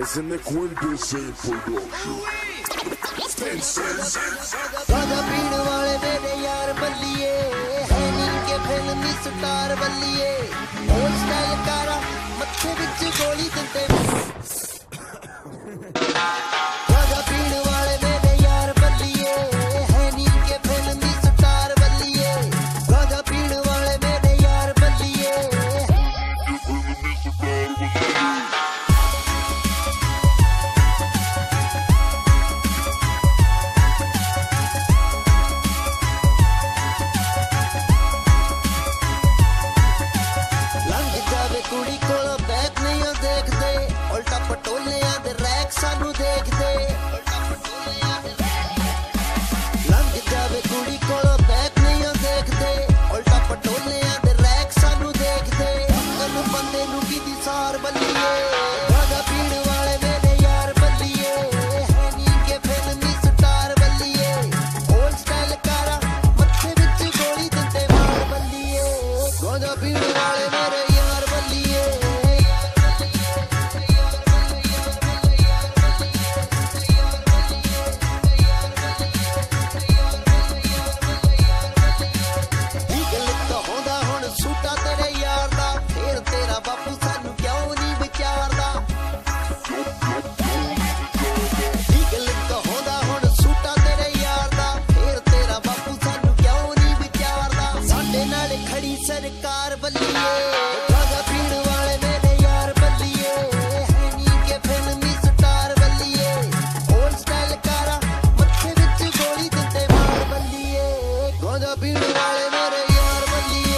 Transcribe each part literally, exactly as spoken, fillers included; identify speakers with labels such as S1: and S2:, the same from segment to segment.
S1: It's in the Quintessence production.
S2: गाजा पीण वाले मेरे यार बल्लिए है नीम के फिल्मी स्टार बल्लिए ओल्ड स्टाइल कारा मत्थे विच गोली दिंदे गाजा पीण वाले मेरे यार बल्लिए है नीम के फिल्मी स्टार बल्लिए गाजा पीण वाले मेरे यार बल्लिए कुड़ी कोल बैक नहीं देखते उल्टा पटोलियां दे रैक सानू देखते लंघ जावे कुड़ी कोल बैक नहीं देखते उल्टा पटोलियां दे रैक सानू देखते कनु बंदे नू कीदी सार बल्लिए गाजा पीण वाले मेरे यार बल्लिए है नीम के फिल्मी स्टार बल्लिए ओल्ड स्टाइल कारा मत्थे विच गोली दिंदे मार बल्लिए गाजा पीण वाले मेरे बापू सानू क्यों नहीं विचारदा ठीक लिख होंदा हुण सूटा तेरे यार दा फिर तेरा बापू सानू क्यों नहीं विचारदा साडे नाल खड़ी सरकार बल्लिए गाजा पीण वाले मेरे यार बल्लिए है नीम के फिल्मी स्टार बल्लिए ओल्ड स्टाइल कारा मत्थे विच गोली दिंदे मार बल्लिए गाजा पीण वाले मेरे यार बल्लिए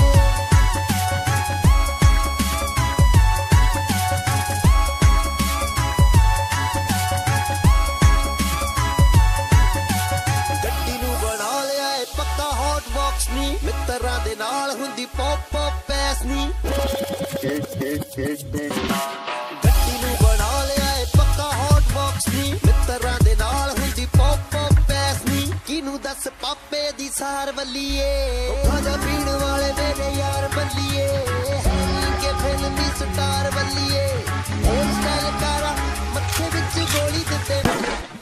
S2: मित्तरां दे नाल हुंदी पॉप पॉप पैस नी गड्डी नू बना लिया ए पक्का हॉट बॉक्स नी मित्तरां दे नाल हुंदी पॉप पॉप पैस नी किनू दस पापे दी सार बल्लिए गाजा पीण वाले मेरे यार बल्लिए है नीम के फिल्मी स्टार बल्लिए ओल्ड स्टाइल कारा मत्थे विच गोली दिंदे